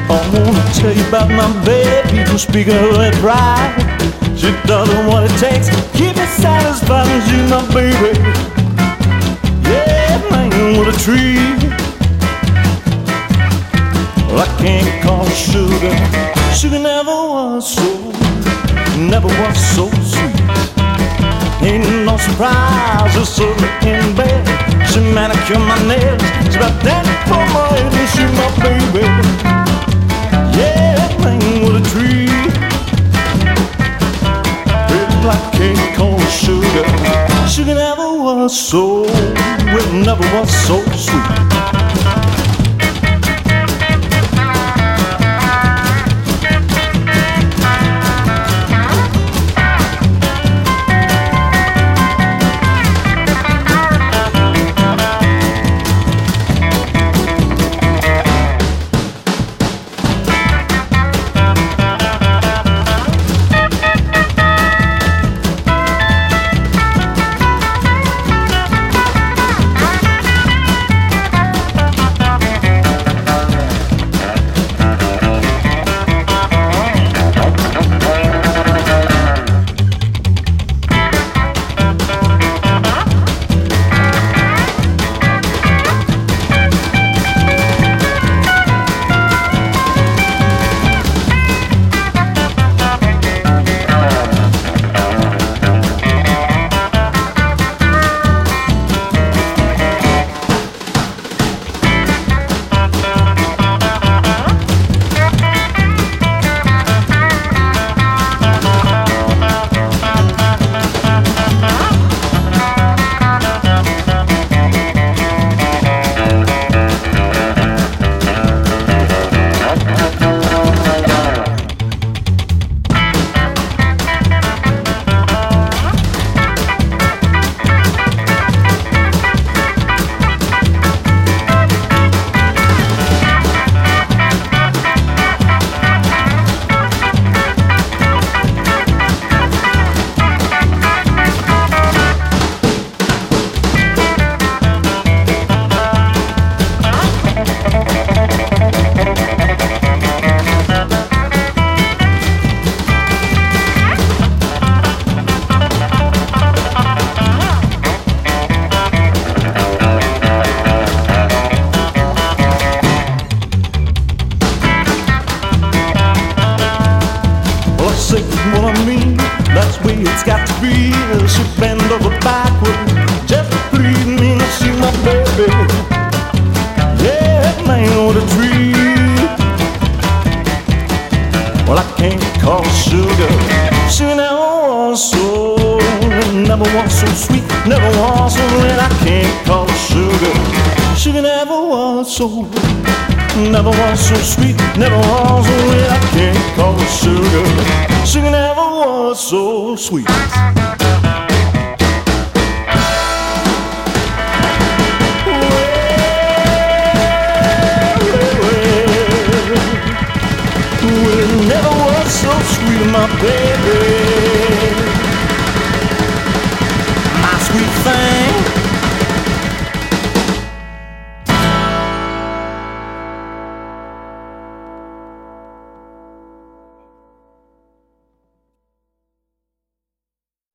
I wanna tell you about my baby who's speaking of that pride. She doesn't what it takes to keep me satisfied. And she's my baby, yeah, man with a tree. Well, I can't call her sugar. Sugar never was so sweet. Ain't no surprise, just sitting in bed. She manicured my nails, she about that for my head. And she's my baby, yeah, man with a tree. Baby, I can't call her sugar. Sugar never was so, well, never was so sweet. What I mean, that's the way it's got to be. She bend over backward just to please me. Now she's my baby, yeah, man with a tree. Well, I can't call her sugar. She never was so sweet, never was so red. I can't call her sugar. She never was so sweet, never was so red. I can't call her sugar. She never was so sweet.